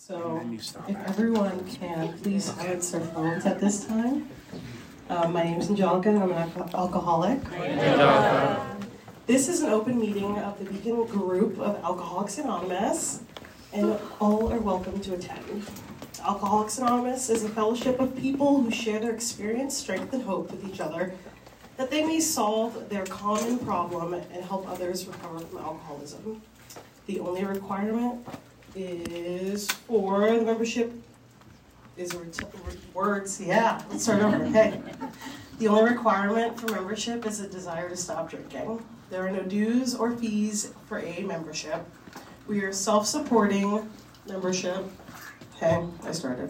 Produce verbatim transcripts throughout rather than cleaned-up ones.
So if everyone can please silence their phones at this time. Uh, my name is Angelica and I'm an alcoholic. This is an open meeting of the Beacon group of Alcoholics Anonymous, and all are welcome to attend. Alcoholics Anonymous is a fellowship of people who share their experience, strength, and hope with each other, that they may solve their common problem and help others recover from alcoholism. The only requirement is for the membership is words, yeah, let's start over, okay. The only requirement for membership is a desire to stop drinking. There are no dues or fees for A A membership. We are self-supporting membership. Okay, I started.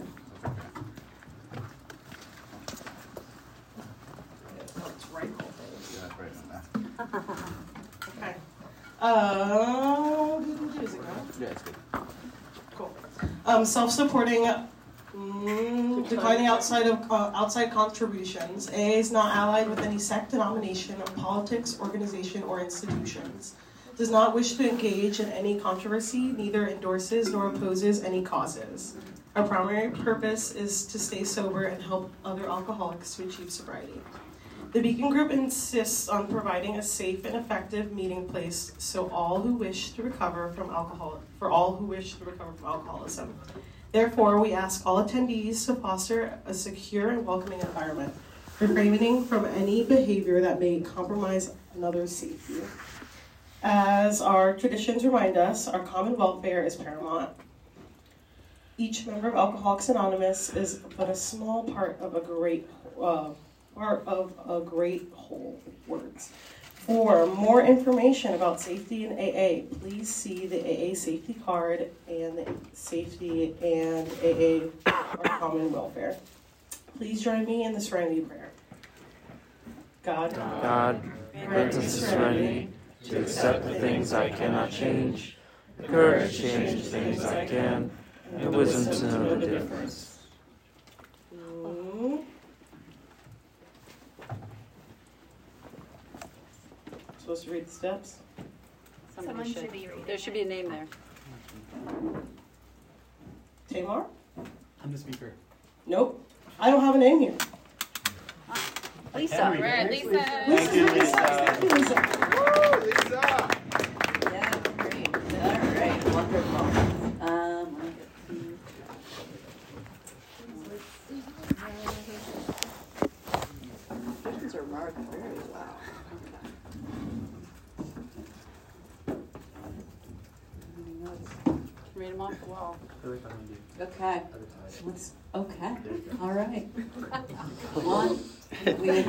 Let's write all things. Yeah, right. Okay. Uh, is it good? Yeah, it's good. Cool. Um, self-supporting, mm, declining outside of uh, outside contributions. A A is not allied with any sect, denomination, of politics, organization, or institutions. Does not wish to engage in any controversy, neither endorses nor opposes any causes. Our primary purpose is to stay sober and help other alcoholics to achieve sobriety. The Beacon Group insists on providing a safe and effective meeting place so all who wish to recover from alcohol, for all who wish to recover from alcoholism. Therefore, we ask all attendees to foster a secure and welcoming environment, refraining from any behavior that may compromise another's safety. As our traditions remind us, our common welfare is paramount. Each member of Alcoholics Anonymous is but a small part of a great uh, part of a great whole. Words. For more information about safety in A A, please see the A A safety card and the safety and A A our common welfare. Please join me in the serenity prayer. God, God, grant us the serenity to accept the things I cannot change, the courage to change the things I can, and the wisdom to know the difference. Mm. Supposed to read the steps? Someone, Someone should. should be reading. There should be a name there. Tamar? I'm the speaker. Nope. I don't have a name here. Lisa. Henry. Red, Lisa. Lisa. Thank you, Lisa. Thank you, Lisa. Woo, Lisa. Yeah, great. All right, wonderful. Um, questions are marked very well. Okay. Read them off the wall. Okay. Let's, okay. All right. One. We had been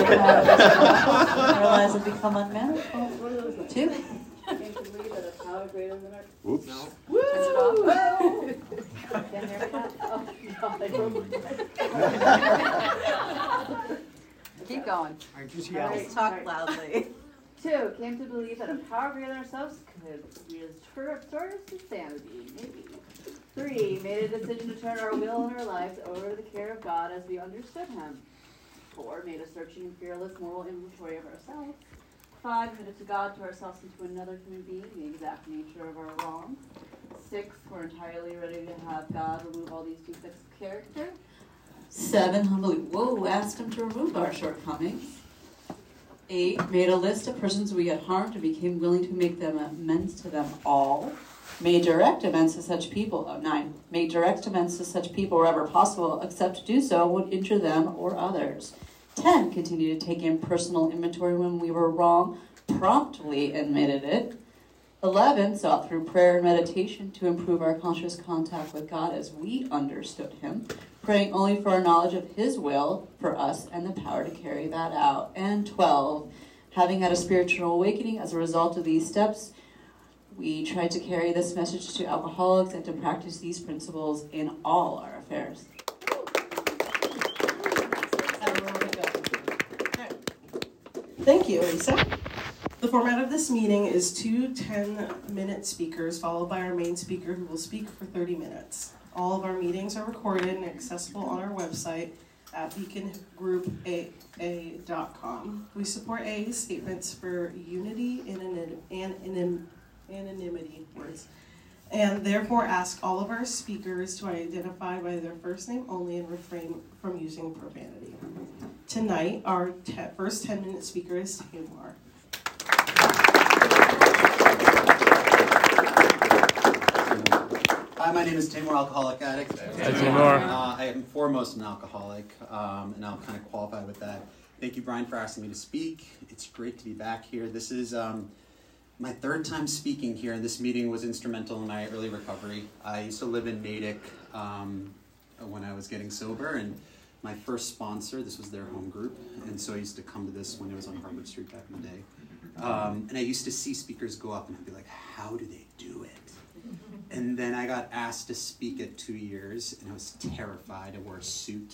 realize and become unmanageable. Two. Can't believe that a power greater than our. Whoops. No. Woo! Turn it off. Can't hear that? Oh, no. Keep going. Aren't you All right, talk right. Loudly. Two, came to believe that a power greater than ourselves could restore us to sanity, maybe. Three, made a decision to turn our will and our lives over to the care of God as we understood Him. Four, made a searching and fearless moral inventory of ourselves. Five, committed to God, to ourselves, and to another human being, the exact nature of our wrong. Six, we're entirely ready to have God remove all these defects of character. Seven, humbly, whoa, asked Him to remove our shortcomings. Eight, made a list of persons we had harmed and became willing to make them amends to them all. Made direct amends to such people. Oh, nine, made direct amends to such people wherever possible, except to do so would injure them or others. Ten, continued to take in personal inventory when we were wrong, promptly admitted it. Eleven, sought through prayer and meditation to improve our conscious contact with God as we understood Him, praying only for our knowledge of His will for us and the power to carry that out. And twelve, having had a spiritual awakening as a result of these steps, we tried to carry this message to alcoholics and to practice these principles in all our affairs. Thank you, Lisa. The format of this meeting is two ten-minute speakers, followed by our main speaker who will speak for thirty minutes. All of our meetings are recorded and accessible on our website at beacon group a a dot com. We support A A's statements for unity and anonymity words and therefore ask all of our speakers to identify by their first name only and refrain from using profanity. Tonight, our te- first ten-minute speaker is Tamar. Hi, my name is Tamar, alcoholic addict. Hi, Tamar. Uh, I am foremost an alcoholic, um, and I'll kind of qualify with that. Thank you, Brian, for asking me to speak. It's great to be back here. This is um, my third time speaking here, and this meeting was instrumental in my early recovery. I used to live in Natick um, when I was getting sober, and my first sponsor, this was their home group, and so I used to come to this when it was on Harvard Street back in the day. Um, and I used to see speakers go up, and I'd be like, how do they do it? And then I got asked to speak at two years, and I was terrified. I wore a suit.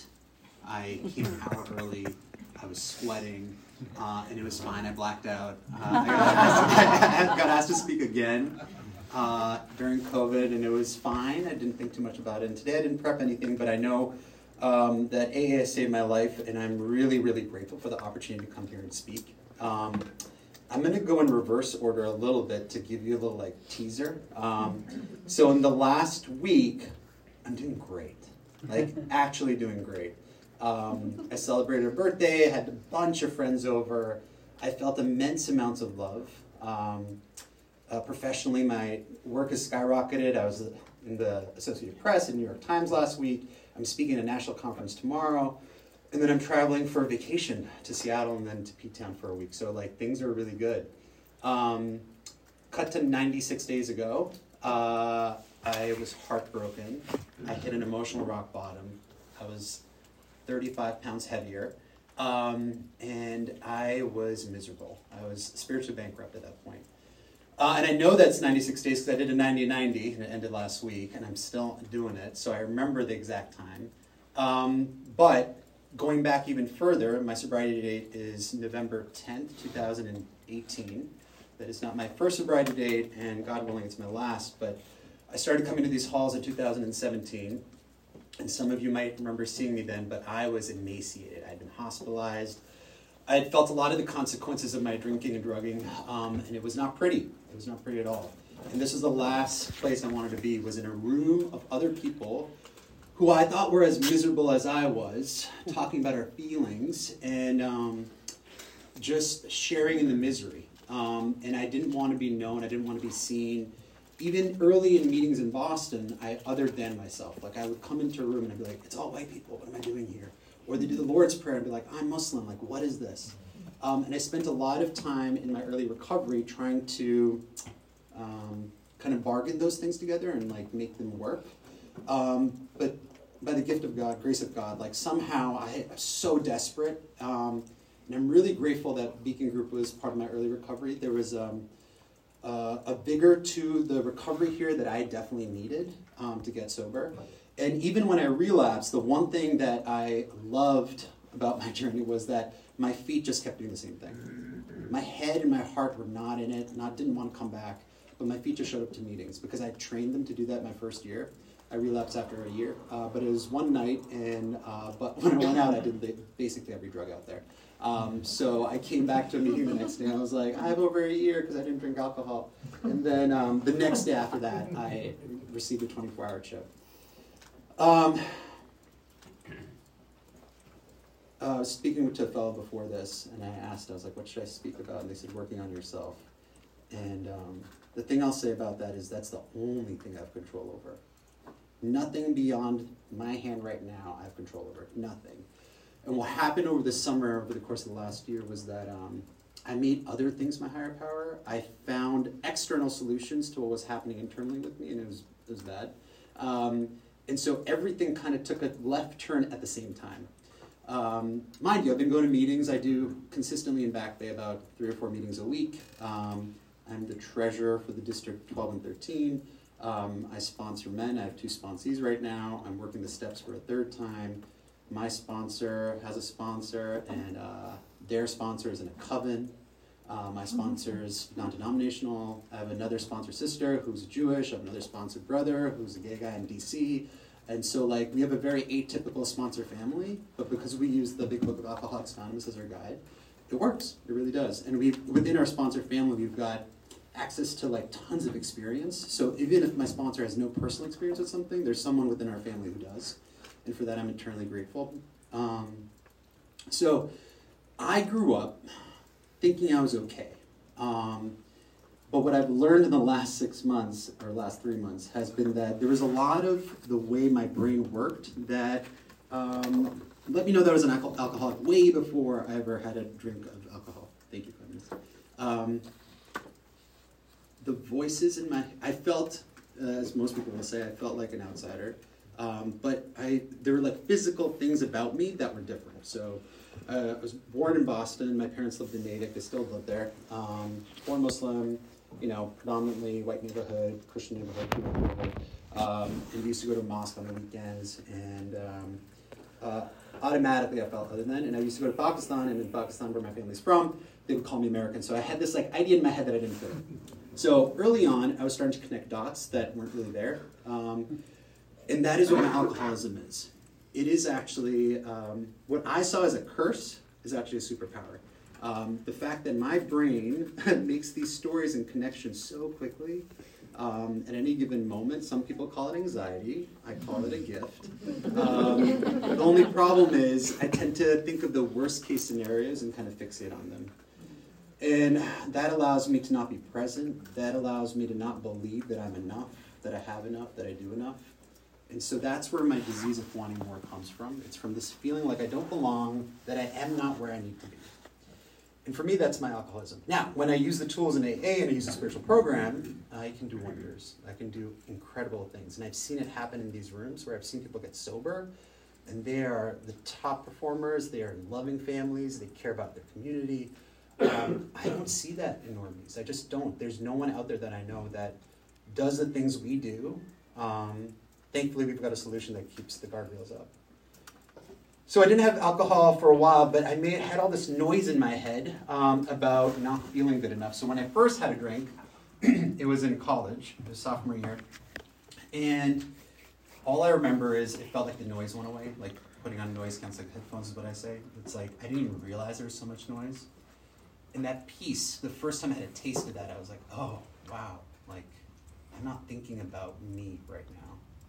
I came an hour early. I was sweating, uh, and it was fine. I blacked out. Uh, I, got asked, I got asked to speak again uh, during COVID, and it was fine. I didn't think too much about it. And today I didn't prep anything, but I know um, that A A has saved my life, and I'm really, really grateful for the opportunity to come here and speak. Um, I'm going to go in reverse order a little bit to give you a little like teaser. Um, so in the last week, I'm doing great, like actually doing great. Um, I celebrated a birthday, had a bunch of friends over. I felt immense amounts of love. Um, uh, professionally, my work has skyrocketed. I was in the Associated Press and New York Times last week. I'm speaking at a national conference tomorrow. And then I'm traveling for a vacation to Seattle and then to P-Town for a week. So like things are really good. Um, cut to ninety-six days ago, uh, I was heartbroken. I hit an emotional rock bottom. I was thirty-five pounds heavier. Um, and I was miserable. I was spiritually bankrupt at that point. Uh, and I know that's ninety-six days because I did a ninety ninety and it ended last week and I'm still doing it. So I remember the exact time. Um, but going back even further, my sobriety date is November tenth, two thousand eighteen. That is not my first sobriety date, and God willing, it's my last. But I started coming to these halls in two thousand seventeen, and some of you might remember seeing me then, but I was emaciated. I had been hospitalized. I had felt a lot of the consequences of my drinking and drugging, um, and it was not pretty. It was not pretty at all. And this was the last place I wanted to be, was in a room of other people who I thought were as miserable as I was, talking about our feelings and um, just sharing in the misery. Um, and I didn't want to be known. I didn't want to be seen. Even early in meetings in Boston, I othered than myself. Like I would come into a room and I'd be like, it's all white people. What am I doing here? Or they do the Lord's Prayer and be like, I'm Muslim. Like, what is this? Um, and I spent a lot of time in my early recovery trying to um, kind of bargain those things together and like make them work. Um, but by the gift of God, grace of God, like somehow I was so desperate. Um, and I'm really grateful that Beacon Group was part of my early recovery. There was um, uh, a vigor to the recovery here that I definitely needed um, to get sober. And even when I relapsed, the one thing that I loved about my journey was that my feet just kept doing the same thing. My head and my heart were not in it, not didn't want to come back, but my feet just showed up to meetings because I trained them to do that my first year. I relapsed after a year, uh, but it was one night, and uh, but when I went out, I did basically every drug out there. Um, so I came back to a meeting the next day, and I was like, I have over a year because I didn't drink alcohol. And then um, the next day after that, I received a twenty-four hour chip. Um, uh, I was speaking to a fellow before this, and I asked, I was like, what should I speak about? And they said, working on yourself. And um, the thing I'll say about that is that's the only thing I have control over. Nothing beyond my hand right now I have control over. Nothing. And what happened over the summer, over the course of the last year, was that um, I made other things my higher power. I found external solutions to what was happening internally with me, and it was, it was bad. Um, and so everything kind of took a left turn at the same time. Um, mind you, I've been going to meetings. I do consistently in Back Bay about three or four meetings a week. Um, I'm the treasurer for the District twelve and thirteen. Um, I sponsor men. I have two sponsees right now. I'm working the steps for a third time. My sponsor has a sponsor, and uh, their sponsor is in a coven. Uh, my sponsor is non-denominational. I have another sponsor sister who's Jewish. I have another sponsor brother who's a gay guy in D C. And so, like, we have a very atypical sponsor family, but because we use the Big Book of Alcoholics Anonymous as our guide, it works. It really does. And we, within our sponsor family, we've got access to like tons of experience. So even if my sponsor has no personal experience with something, there's someone within our family who does. And for that, I'm eternally grateful. Um, so I grew up thinking I was okay. Um, but what I've learned in the last six months, or last three months, has been that there was a lot of the way my brain worked that um, let me know that I was an alco- alcoholic way before I ever had a drink of alcohol. Thank you, feminists. Um, the voices in my, I felt, uh, as most people will say, I felt like an outsider. Um, but I, there were like physical things about me that were different. So uh, I was born in Boston. My parents lived in Natick. They still live there. Um, born Muslim, you know, predominantly white neighborhood, Christian neighborhood, Cuban neighborhood. Um, and we used to go to mosque on the weekends. And um, uh, automatically I felt other than. And I used to go to Pakistan. And in Pakistan, where my family's from, they would call me American. So I had this like idea in my head that I didn't fit. So early on, I was starting to connect dots that weren't really there. Um, And that is what my alcoholism is. It is actually, um, what I saw as a curse is actually a superpower. Um, the fact that my brain makes these stories and connections so quickly, um, at any given moment, some people call it anxiety, I call it a gift. Um, the only problem is I tend to think of the worst case scenarios and kind of fixate on them. And that allows me to not be present, that allows me to not believe that I'm enough, that I have enough, that I do enough. And so that's where my disease of wanting more comes from. It's from this feeling like I don't belong, that I am not where I need to be. And for me, that's my alcoholism. Now, when I use the tools in A A and I use a spiritual program, I can do wonders. I can do incredible things. And I've seen it happen in these rooms where I've seen people get sober, and they are the top performers. They are in loving families. They care about their community. Um, I don't see that in normies. I just don't. There's no one out there that I know that does the things we do. Um, Thankfully, we've got a solution that keeps the guardrails up. So I didn't have alcohol for a while, but I made, had all this noise in my head um, about not feeling good enough. So when I first had a drink, it was in college, it was sophomore year, and all I remember is it felt like the noise went away, like putting on noise-canceling headphones is what I say. It's like, I didn't even realize there was so much noise. And that peace, the first time I had a taste of that, I was like, oh, wow, like, I'm not thinking about me right now.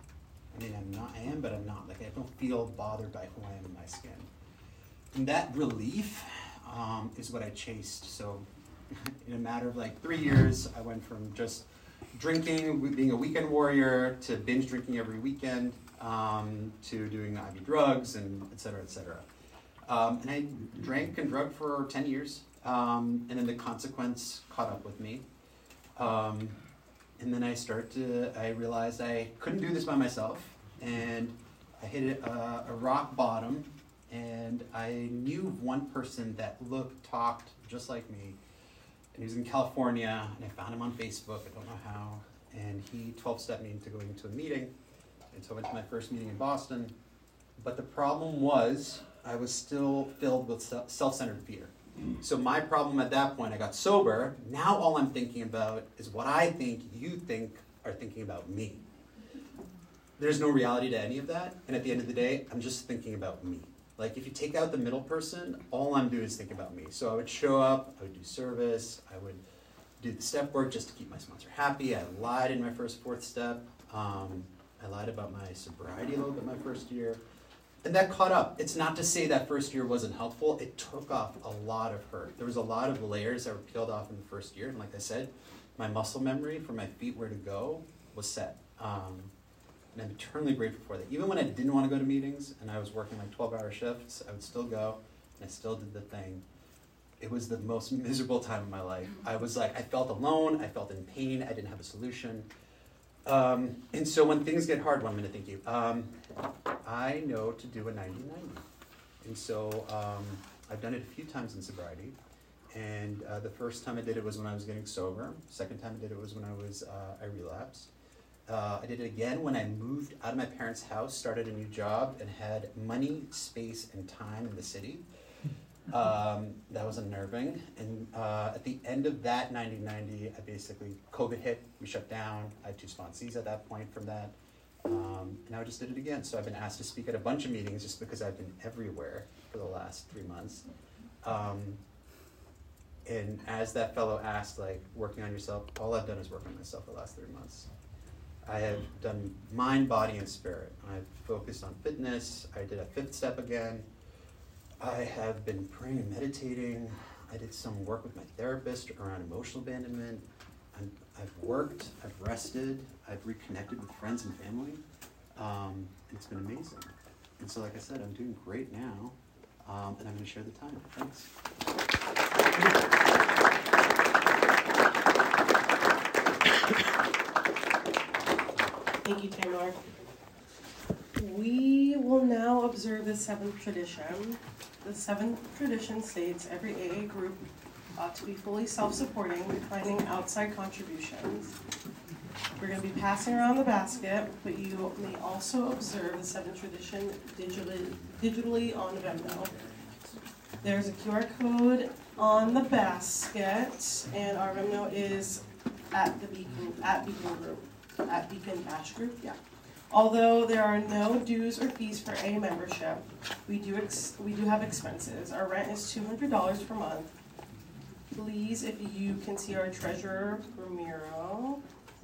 I mean, I'm not, I am, but I'm not. Like, I don't feel bothered by who I am in my skin. And that relief um, is what I chased. So in a matter of like three years, I went from just drinking, being a weekend warrior, to binge drinking every weekend, um, to doing I V drugs, and et cetera, et cetera. Um, and I drank and drugged for ten years. Um, and then the consequence caught up with me. Um, And then I started to, I realized I couldn't do this by myself, and I hit a, a rock bottom, and I knew one person that looked, talked just like me, and he was in California, and I found him on Facebook, I don't know how, and he twelve-stepped me into going to a meeting, and so I went to my first meeting in Boston, but the problem was I was still filled with self-centered fear. So my problem at that point, I got sober. Now all I'm thinking about is what I think you think are thinking about me. There's no reality to any of that. And at the end of the day, I'm just thinking about me. Like if you take out the middle person, all I'm doing is think about me. So I would show up, I would do service, I would do the step work just to keep my sponsor happy. I lied in my first fourth step. Um, I lied about my sobriety a little bit my first year. And that caught up. It's not to say that first year wasn't helpful. It took off a lot of hurt. There was a lot of layers that were peeled off in the first year. And like I said, my muscle memory for my feet where to go was set. Um, and I'm eternally grateful for that. Even when I didn't want to go to meetings and I was working like twelve-hour shifts, I would still go and I still did the thing. It was the most miserable time of my life. I was like, I felt alone. I felt in pain. I didn't have a solution. Um, and so when things get hard, one minute, thank you. Um, I know to do a ninety ninety. And so um, I've done it a few times in sobriety. And uh, the first time I did it was when I was getting sober. Second time I did it was when I was, uh, I relapsed. Uh, I did it again when I moved out of my parents' house, started a new job, and had money, space, and time in the city. Um, that was unnerving. And uh, at the end of that ninety ninety, I basically, COVID hit, we shut down. I had two sponsees at that point from that. Um, and I just did it again. So I've been asked to speak at a bunch of meetings just because I've been everywhere for the last three months. Um, And as that fellow asked, like, working on yourself, all I've done is work on myself the last three months. I have done mind, body, and spirit. I've focused on fitness. I did a fifth step again. I have been praying and meditating. I did some work with my therapist around emotional abandonment. I'm, I've worked, I've rested, I've reconnected with friends and family. Um, it's been amazing. And so, like I said, I'm doing great now, um, and I'm going to share the time. Thanks. Thank you, Taylor. We will now observe the seventh tradition. The seventh tradition states every A A group ought to be fully self-supporting, declining outside contributions. We're going to be passing around the basket, but you may also observe the seventh tradition digitally, digitally on Venmo. There's a Q R code on the basket, and our Venmo is at the Beacon, at Beacon Group, at Beacon Cash Group, yeah. Although there are no dues or fees for A membership, we do ex we do have expenses. Our rent is two hundred dollars per month. Please, if you can see our treasurer, Ramiro.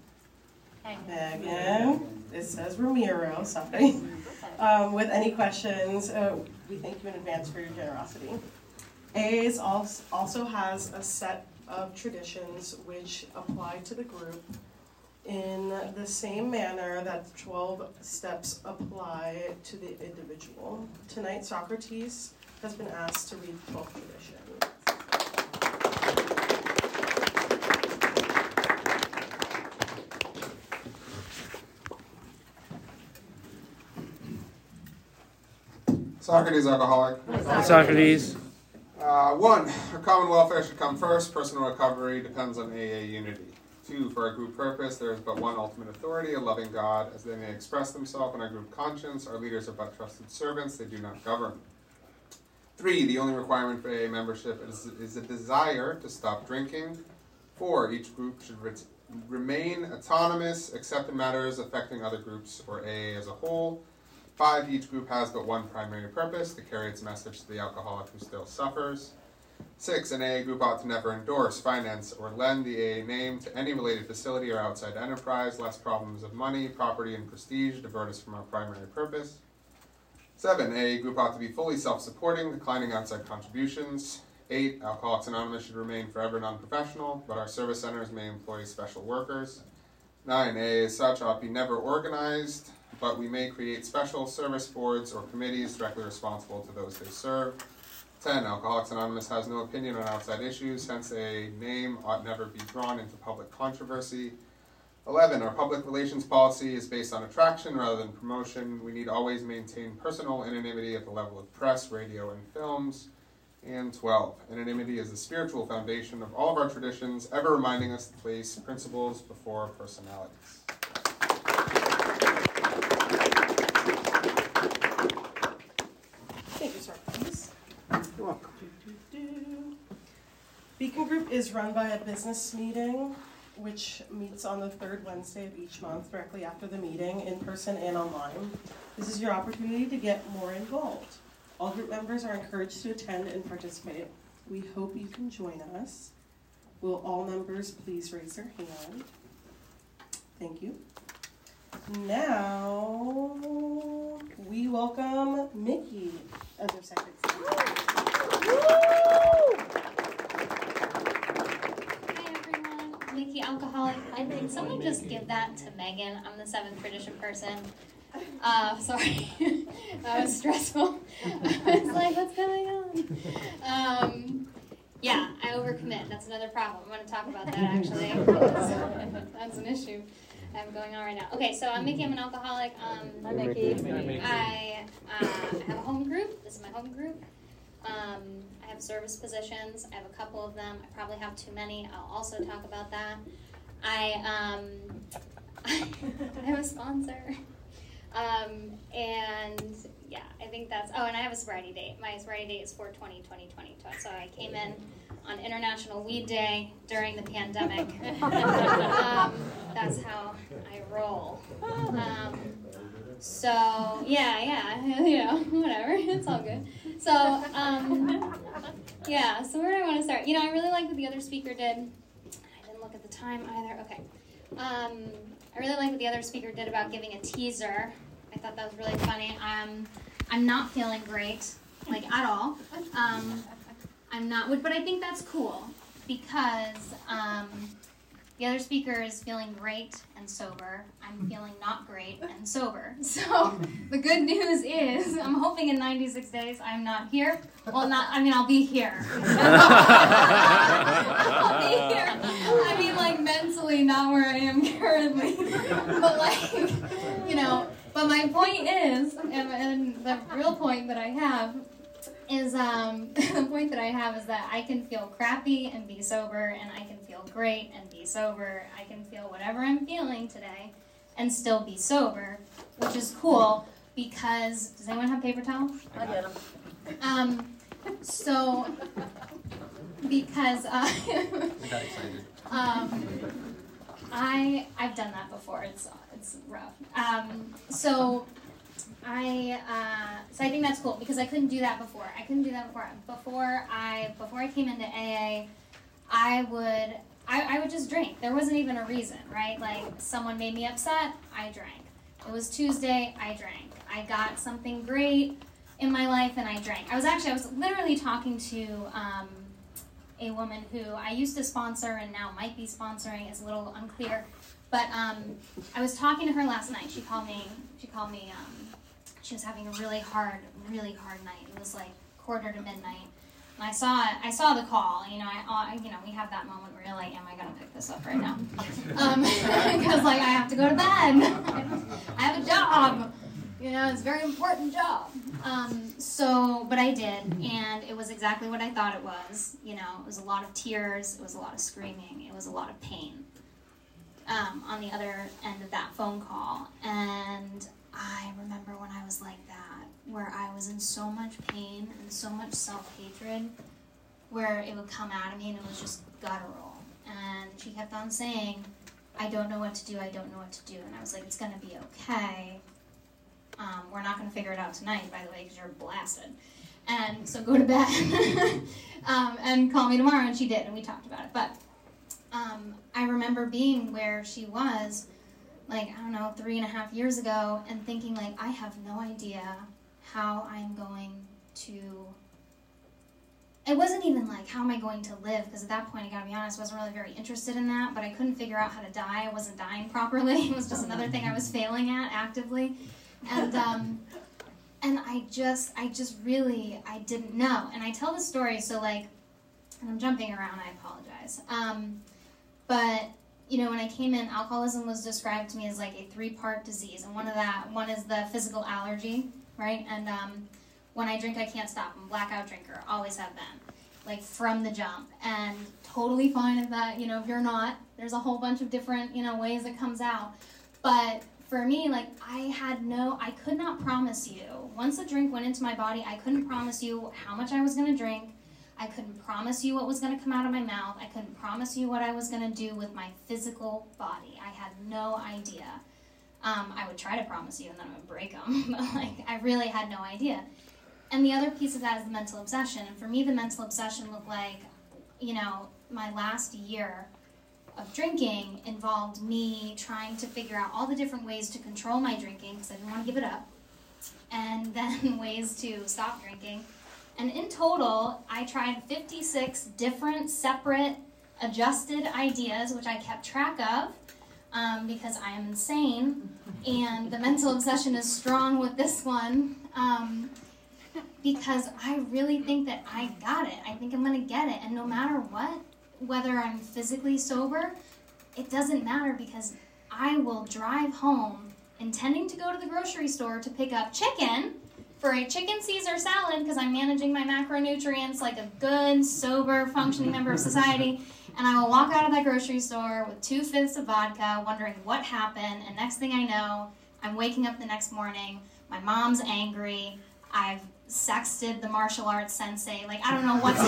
Megan, it says Ramiro, sorry. Um, with any questions, uh, we thank you in advance for your generosity. A A's also has a set of traditions which apply to the group in the same manner that the twelve steps apply to the individual. Tonight, Socrates has been asked to read the twelfth tradition. Socrates, alcoholic. Socrates. Uh, one, our common welfare should come first. Personal recovery depends on A A unity. Two, for our group purpose, there is but one ultimate authority, a loving God, as they may express themselves in our group conscience. Our leaders are but trusted servants, they do not govern. Three, the only requirement for A A membership is, is a desire to stop drinking. Four, each group should re remain autonomous, except in matters affecting other groups or A A as a whole. Five, each group has but one primary purpose, to carry its message to the alcoholic who still suffers. Six, an A A group ought to never endorse, finance, or lend the A A name to any related facility or outside enterprise, lest problems of money, property, and prestige divert us from our primary purpose. Seven, A A group ought to be fully self-supporting, declining outside contributions. Eight, Alcoholics Anonymous should remain forever non-professional, but our service centers may employ special workers. Nine, A A as such ought to be never organized, but we may create special service boards or committees directly responsible to those they serve. ten. Alcoholics Anonymous has no opinion on outside issues, hence a name ought never be drawn into public controversy. eleven. Our public relations policy is based on attraction rather than promotion. We need always maintain personal anonymity at the level of press, radio, and films. And twelve. Anonymity is the spiritual foundation of all of our traditions, ever reminding us to place principles before personalities. Thank you, sir. Please. You're welcome. Beacon Group is run by a business meeting, which meets on the third Wednesday of each month, directly after the meeting, in person and online. This is your opportunity to get more involved. All group members are encouraged to attend and participate. We hope you can join us. Will all members please raise their hand? Thank you. Now, we welcome Mickey as our secretary. Hi everyone, Mickey Alcoholic. I think someone just give that to Megan. I'm the seventh tradition person. Uh, sorry, that was stressful. I was like, what's going on? Um, yeah, I overcommit. That's another problem. I want to talk about that actually. That's an issue I have going on right now. Okay, so I'm Mickey. I'm an alcoholic. Um, Hi, Mickey. I uh, have a home group. This is my home group. Um, I have service positions. I have a couple of them. I probably have too many. I'll also talk about that. I um, I have a sponsor. Um, and yeah, I think that's, oh, and I have a sobriety date. My sobriety date is four twenty twenty twenty. So I came in on International Weed Day during the pandemic. um, that's how I roll. Um, so yeah, yeah, you know, whatever, it's all good. So, um, Yeah, so where do I want to start? You know, I really like what the other speaker did. I didn't look at the time either. Okay. Um, I really like what the other speaker did about giving a teaser. I thought that was really funny. Um, I'm not feeling great, like, at all. Um, I'm not, but I think that's cool because um, the other speaker is feeling great and sober. I'm feeling not great and sober. So the good news is, I'm hoping in ninety-six days I'm not here. Well, not, I mean, I'll be here. I'll be here. I mean, like, mentally, not where I am currently. But, like, you know, but my point is, and, and the real point that I have is, um, the point that I have is that I can feel crappy and be sober, and I can feel great and be sober. I can feel whatever I'm feeling today and still be sober, which is cool because, does anyone have paper towels? I get them. Um, so, because, uh, I got excited. um, I, I've done that before, it's, it's rough. Um, so, I, uh, so I think that's cool because I couldn't do that before. I couldn't do that before. Before I, before I came into A A, I would, I, I would just drink. There wasn't even a reason, right? Like, someone made me upset, I drank. It was Tuesday, I drank. I got something great in my life and I drank. I was actually, I was literally talking to um, a woman who I used to sponsor and now might be sponsoring, is a little unclear. But um, I was talking to her last night. She called me, she called me, um, she was having a really hard, really hard night. It was like quarter to midnight. And I saw it, I saw the call, you know, I, you know, we have that moment where you're like, am I going to pick this up right now? Um, because, like, I have to go to bed. I have a job. You know, it's a very important job. Um, so, but I did, and it was exactly what I thought it was. You know, it was a lot of tears, it was a lot of screaming, it was a lot of pain um, on the other end of that phone call. And I remember when I was like that, where I was in so much pain and so much self-hatred, where it would come out of me and it was just guttural. And she kept on saying, I don't know what to do, I don't know what to do. And I was like, it's going to be okay. Um, we're not going to figure it out tonight, by the way, because you're blasted. And so go to bed um, and call me tomorrow. And she did, and we talked about it. But um, I remember being where she was, like, I don't know, three and a half years ago, and thinking, like, I have no idea how I'm going to, it wasn't even like, how am I going to live? Because at that point, I gotta be honest, I wasn't really very interested in that, but I couldn't figure out how to die. I wasn't dying properly. It was just another thing I was failing at actively. And, um, and I just, I just really, I didn't know. And I tell the story, so like, and I'm jumping around, I apologize. Um, but, you know, when I came in, alcoholism was described to me as like a three-part disease. And one of that, one is the physical allergy, right? And um, when I drink, I can't stop. I'm a blackout drinker, always have been, like from the jump. And totally fine if that, you know, if you're not, there's a whole bunch of different, you know, ways it comes out. But for me, like, I had no, I could not promise you, once the drink went into my body, I couldn't promise you how much I was going to drink. I couldn't promise you what was going to come out of my mouth. I couldn't promise you what I was going to do with my physical body. I had no idea. Um, I would try to promise you and then I would break them. But, like, I really had no idea. And the other piece of that is the mental obsession. And for me, the mental obsession looked like, you know, my last year of drinking involved me trying to figure out all the different ways to control my drinking because I didn't want to give it up, and then ways to stop drinking. And in total, I tried fifty-six different, separate, adjusted ideas, which I kept track of um, because I am insane, and the mental obsession is strong with this one um, because I really think that I got it. I think I'm going to get it, and no matter what, whether I'm physically sober, it doesn't matter because I will drive home intending to go to the grocery store to pick up chicken for a chicken Caesar salad because I'm managing my macronutrients like a good, sober, functioning member of society, and I will walk out of that grocery store with two fifths of vodka wondering what happened, and next thing I know, I'm waking up the next morning, my mom's angry, I've sexted the martial arts sensei, like, I don't know what's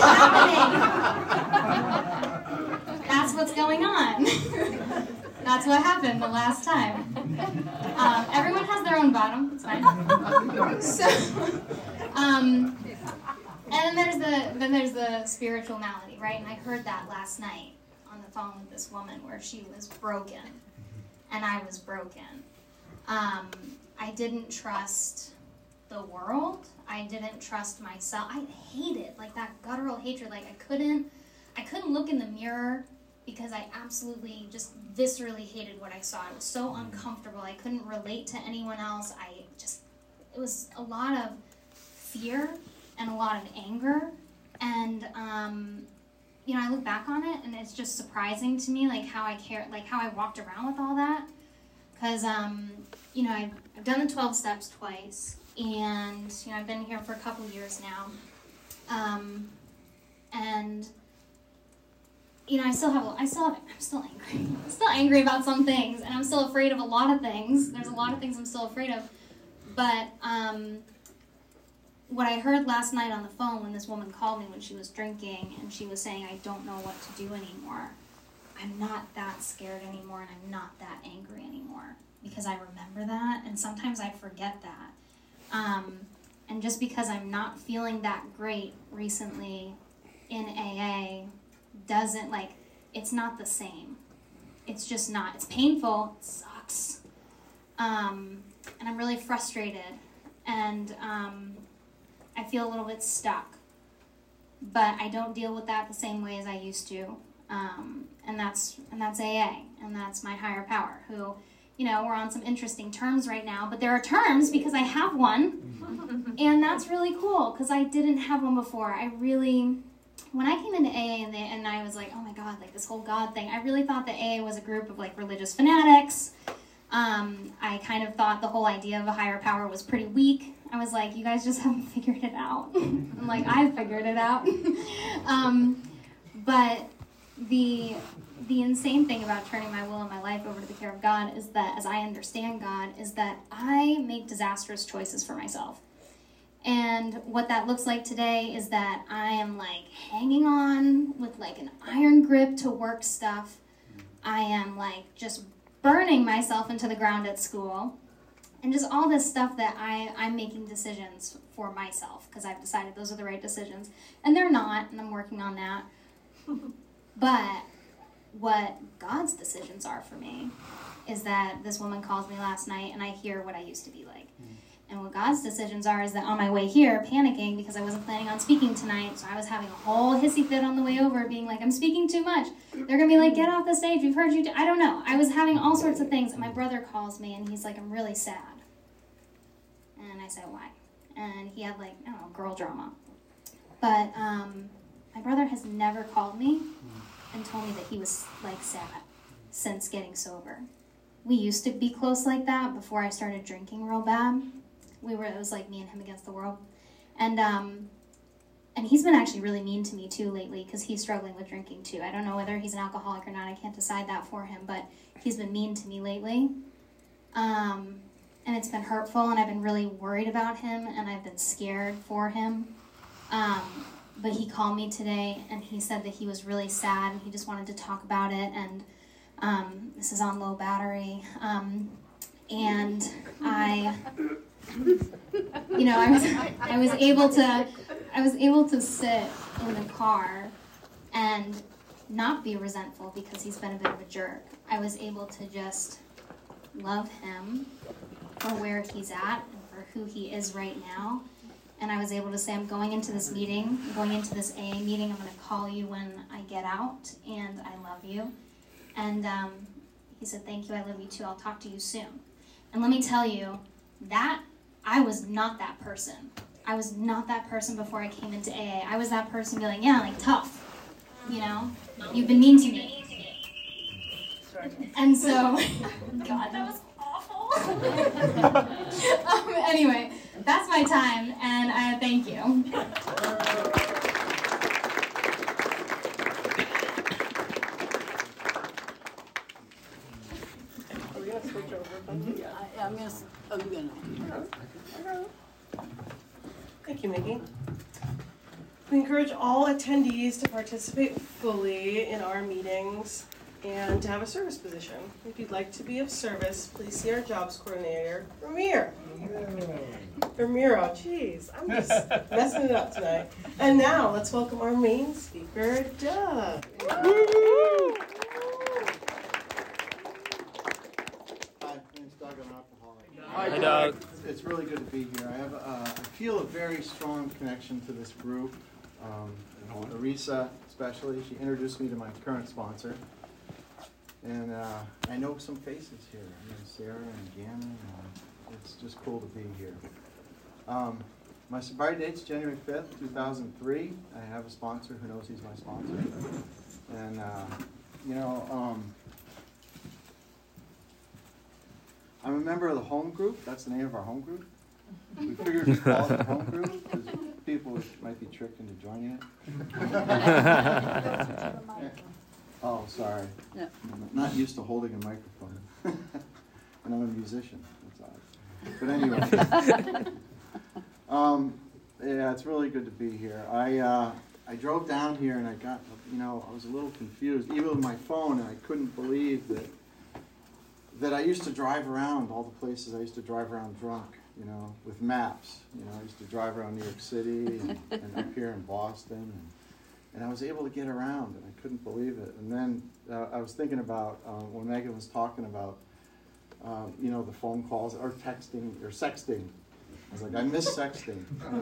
happening. That's what's going on. That's what happened the last time. Um, everyone has their own bottom, it's fine. So, um, then there's the then there's the spiritual malady, right? And I heard that last night on the phone with this woman where she was broken, and I was broken. Um, I didn't trust the world. I didn't trust myself. I hated like that guttural hatred. Like I couldn't, I couldn't look in the mirror because I absolutely just viscerally hated what I saw. It was so uncomfortable. I couldn't relate to anyone else. I just, it was a lot of fear and a lot of anger. And, um, you know, I look back on it and it's just surprising to me, like how I care, like how I walked around with all that. Cause, um, you know, I've, I've done the twelve steps twice, and, you know, I've been here for a couple years now. Um, and, you know, I still have, I still have, I'm still angry. I'm still angry about some things, and I'm still afraid of a lot of things. There's a lot of things I'm still afraid of. But, um, what I heard last night on the phone when this woman called me when she was drinking, and she was saying, I don't know what to do anymore. I'm not that scared anymore, and I'm not that angry anymore, because I remember that, and sometimes I forget that. Um, and just because I'm not feeling that great recently in A A doesn't, like, it's not the same. It's just not. It's painful. It sucks. Um, and I'm really frustrated, and um, I feel a little bit stuck. But I don't deal with that the same way as I used to. Um, and that's and that's A A, and that's my higher power, who, you know, we're on some interesting terms right now, but there are terms because I have one, and that's really cool, because I didn't have one before. I really, when I came into A A and, they, and I was like, oh my God, like this whole God thing, I really thought that A A was a group of like religious fanatics. Um, I kind of thought the whole idea of a higher power was pretty weak. I was like, you guys just haven't figured it out. I'm like, I've figured it out. um, but the the insane thing about turning my will and my life over to the care of God is that, as I understand God, is that I make disastrous choices for myself. And what that looks like today is that I am like hanging on with like an iron grip to work stuff. I am like just burning myself into the ground at school. And just all this stuff that I, I'm making decisions for myself because I've decided those are the right decisions. And they're not, and I'm working on that. But what God's decisions are for me is that this woman calls me last night and I hear what I used to be like. And what God's decisions are is that on my way here, panicking because I wasn't planning on speaking tonight, so I was having a whole hissy fit on the way over, being like, I'm speaking too much. They're going to be like, get off the stage, we've heard you. Do-. I don't know. I was having all sorts of things, and my brother calls me, and he's like, I'm really sad. And I said, why? And he had like, I don't know, girl drama. But um, my brother has never called me and told me that he was like sad since getting sober. We used to be close like that before I started drinking real bad. We were, it was like me and him against the world. And um, and he's been actually really mean to me too lately because he's struggling with drinking too. I don't know whether he's an alcoholic or not. I can't decide that for him, but he's been mean to me lately. Um, and it's been hurtful, and I've been really worried about him, and I've been scared for him. Um, but he called me today, and he said that he was really sad, and he just wanted to talk about it, and um, this is on low battery. Um, and I... You know, I was I was able to I was able to sit in the car and not be resentful because he's been a bit of a jerk. I was able to just love him for where he's at and for who he is right now. And I was able to say, I'm going into this meeting, I'm going into this A A meeting, I'm going to call you when I get out, and I love you. And um, he said, thank you, I love you too, I'll talk to you soon. And let me tell you, that I was not that person. I was not that person before I came into A A. I was that person feeling, yeah, like tough, you know? You've been mean to me. And so, God, that was awful. um, anyway, that's my time, and I thank you. Are we going to switch over? Yeah, I, I'm going to... I'm going to... Thank you, Mickey. We encourage all attendees to participate fully in our meetings and to have a service position. If you'd like to be of service, please see our jobs coordinator, Ramir. Ramiro, jeez, I'm just messing it up tonight. And now, let's welcome our main speaker, Doug. Hi, my name's Doug. I'm an alcoholic. Hi, Doug. It's really good to be here. I have, uh, I feel a very strong connection to this group. Um, Arisa, especially, she introduced me to my current sponsor, and uh, I know some faces here. I know Sarah and Gannon. Uh, it's just cool to be here. Um, my sobriety date's January fifth, two thousand three. I have a sponsor who knows he's my sponsor, and uh, you know. Um, I'm a member of the home group. That's the name of our home group. We figured we'd call it the home group because people might be tricked into joining it. Oh, sorry. Yeah. I'm not used to holding a microphone. And I'm a musician. That's odd. But anyway. um, yeah, it's really good to be here. I, uh, I drove down here and I got, you know, I was a little confused. Even with my phone, I couldn't believe that that I used to drive around all the places I used to drive around drunk, you know, with maps. You know, I used to drive around New York City and, and up here in Boston, and, and I was able to get around, and I couldn't believe it. And then uh, I was thinking about uh, when Megan was talking about, um, you know, the phone calls or texting or sexting. I was like, I miss sexting.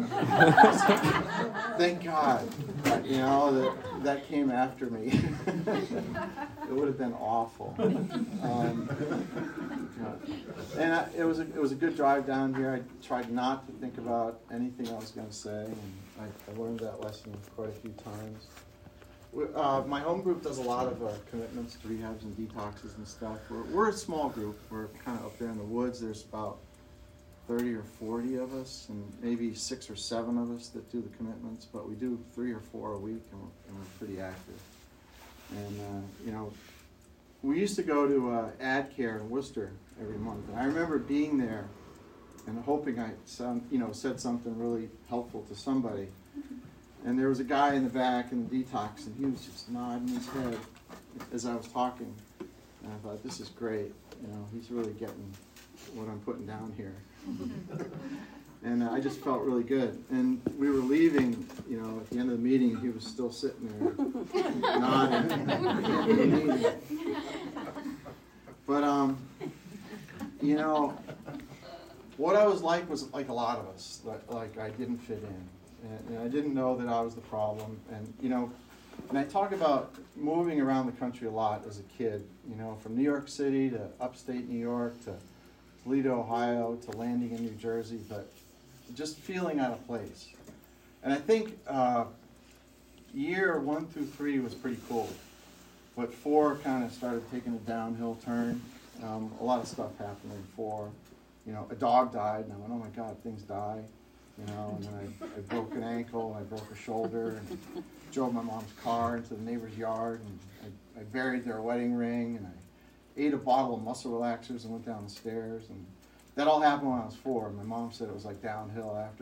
Thank God, you know, that that came after me. It would have been awful. Um, and I, it was a, it was a good drive down here. I tried not to think about anything I was going to say, and I, I learned that lesson quite a few times. We, uh, my home group does a lot of uh, commitments to rehabs and detoxes and stuff. We're, we're a small group. We're kind of up there in the woods. There's about thirty or forty of us, and maybe six or seven of us that do the commitments, but we do three or four a week, and we're, and we're pretty active. And, uh, you know, we used to go to uh, AdCare in Worcester every month, and I remember being there and hoping I sound, you know, said something really helpful to somebody. And there was a guy in the back in the detox, and he was just nodding his head as I was talking. And I thought, this is great. You know, he's really getting what I'm putting down here. And uh, I just felt really good. And we were leaving, you know, at the end of the meeting, he was still sitting there nodding at the end of the meeting. But, um, you know, what I was like was like a lot of us, like, like I didn't fit in. And, and I didn't know that I was the problem. And, you know, and I talk about moving around the country a lot as a kid, you know, from New York City to upstate New York to Toledo, Ohio, to landing in New Jersey, but just feeling out of place. And I think uh, year one through three was pretty cool, but four kind of started taking a downhill turn. Um, a lot of stuff happened in four. You know, a dog died, and I went, oh my God, things die. You know, and then I, I broke an ankle, and I broke a shoulder, and drove my mom's car into the neighbor's yard, and I, I buried their wedding ring, and I ate a bottle of muscle relaxers and went down the stairs, and that all happened when I was four. My mom said it was like downhill after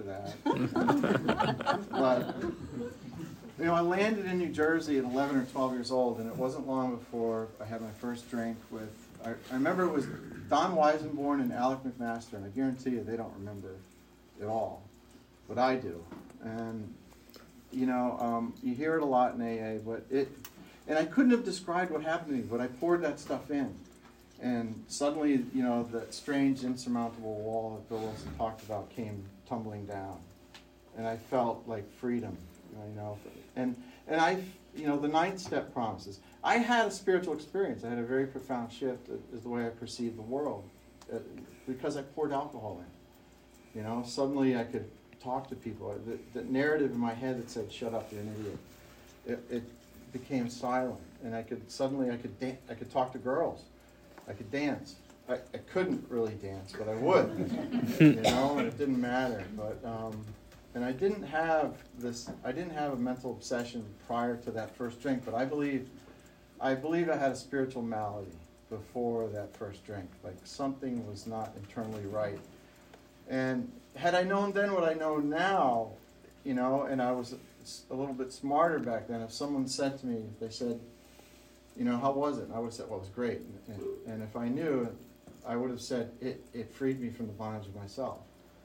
that. But, you know, I landed in New Jersey at eleven or twelve years old, and it wasn't long before I had my first drink with, I, I remember it was Don Weisenborn and Alec McMaster, and I guarantee you they don't remember at all, but I do. And, you know, um, you hear it a lot in A A, but it, and I couldn't have described what happened to me, but I poured that stuff in. And suddenly, you know, that strange insurmountable wall that Bill Wilson talked about came tumbling down. And I felt like freedom, you know. And, and I, you know, the ninth step promises. I had a spiritual experience. I had a very profound shift is the way I perceived the world uh, because I poured alcohol in. You know, suddenly I could talk to people. The, the narrative in my head that said, shut up, you're an idiot. It, it became silent, and I could suddenly I could dan- I could talk to girls, I could dance. I, I couldn't really dance, but I would, you know, and it didn't matter. But um, and I didn't have this. I didn't have a mental obsession prior to that first drink, but I believe, I believe I had a spiritual malady before that first drink. Like something was not internally right, and had I known then what I know now, you know, and I was a little bit smarter back then. If someone said to me, if they said, you know, how was it? And I would have said, well, it was great. And, and, and if I knew, I would have said, it, it freed me from the bondage of myself.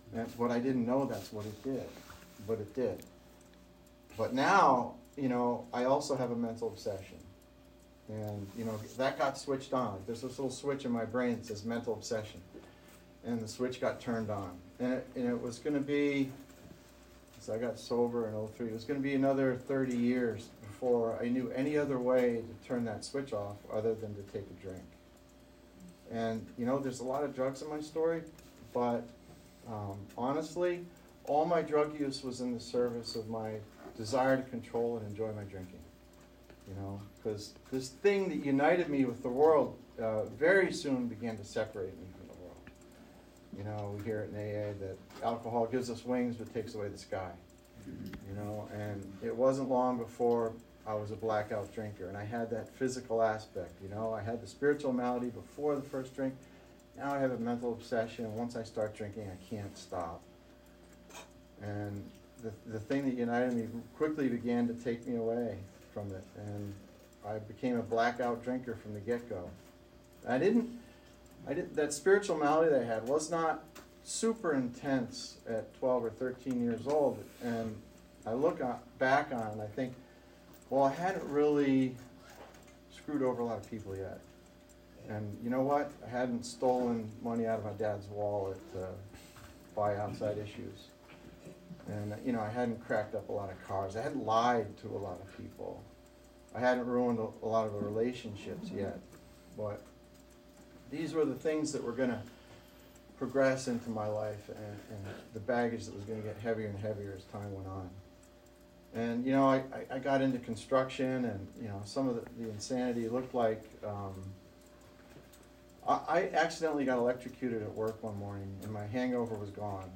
And what I didn't know, that's what it did. But it did. But now, you know, I also have a mental obsession. And, you know, that got switched on. There's this little switch in my brain that says mental obsession. And the switch got turned on. And it, and it was going to be, so I got sober in oh three, it was going to be another thirty years before I knew any other way to turn that switch off other than to take a drink. And, you know, there's a lot of drugs in my story, but um, honestly, all my drug use was in the service of my desire to control and enjoy my drinking. You know, because this thing that united me with the world uh, very soon began to separate me from the world. You know, we hear it in A A that alcohol gives us wings but takes away the sky. You know, and it wasn't long before I was a blackout drinker, and I had that physical aspect. You know, I had the spiritual malady before the first drink. Now I have a mental obsession, and once I start drinking, I can't stop. And the the thing that united me quickly began to take me away from it, and I became a blackout drinker from the get-go. I didn't, I did that spiritual malady that I had was not super intense at twelve or thirteen years old, and I look on, back on it and I think, well, I hadn't really screwed over a lot of people yet. And you know what? I hadn't stolen money out of my dad's wallet to buy outside issues. And, you know, I hadn't cracked up a lot of cars. I hadn't lied to a lot of people. I hadn't ruined a, a lot of the relationships yet. But these were the things that were going to progress into my life, and, and the baggage that was going to get heavier and heavier as time went on. And, you know, I, I, I got into construction, and, you know, some of the, the insanity looked like um, I, I accidentally got electrocuted at work one morning, and my hangover was gone.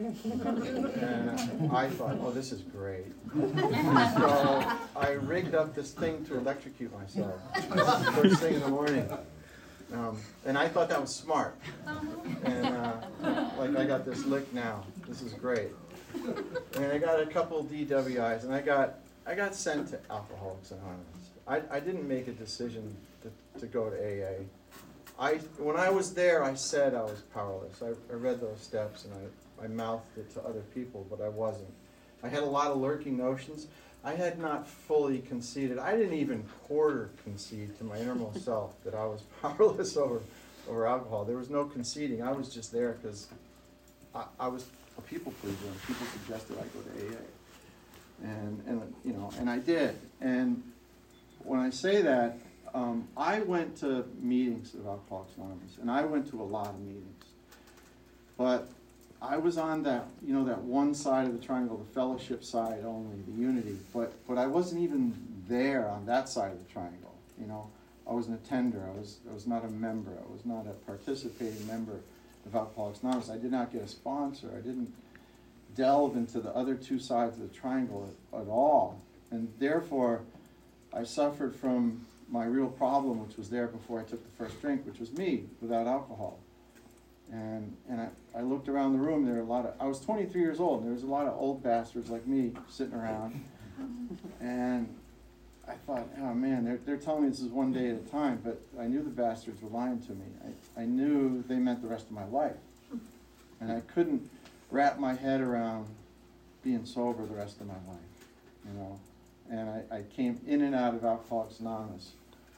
And I thought, oh, this is great. So I rigged up this thing to electrocute myself first thing in the morning. Um, and I thought that was smart. And uh, like, I got this lick now. This is great. And I got a couple D W Is, and I got I got sent to Alcoholics Anonymous. I, I didn't make a decision to, to go to A A. I, when I was there, I said I was powerless. I, I read those steps, and I, I mouthed it to other people, but I wasn't. I had a lot of lurking notions. I had not fully conceded. I didn't even quarter concede to my innermost self that I was powerless over, over alcohol. There was no conceding. I was just there because I, I was a people pleaser, and people suggested I go to A A. And, and, you know, and I did. And when I say that, Um, I went to meetings of Alcoholics Anonymous, and I went to a lot of meetings. But I was on that, you know, that one side of the triangle, the fellowship side only, the unity. But but I wasn't even there on that side of the triangle. You know, I was an attender. I was I was not a member. I was not a participating member of Alcoholics Anonymous. I did not get a sponsor. I didn't delve into the other two sides of the triangle at, at all, and therefore I suffered from my real problem, which was there before I took the first drink, which was me without alcohol. And and I, I looked around the room. There were a lot of, I was twenty-three years old, and there was a lot of old bastards like me sitting around. And I thought, oh man, they're, they're telling me this is one day at a time, but I knew the bastards were lying to me. I, I knew they meant the rest of my life. And I couldn't wrap my head around being sober the rest of my life, you know. And I, I came in and out of Alcoholics Anonymous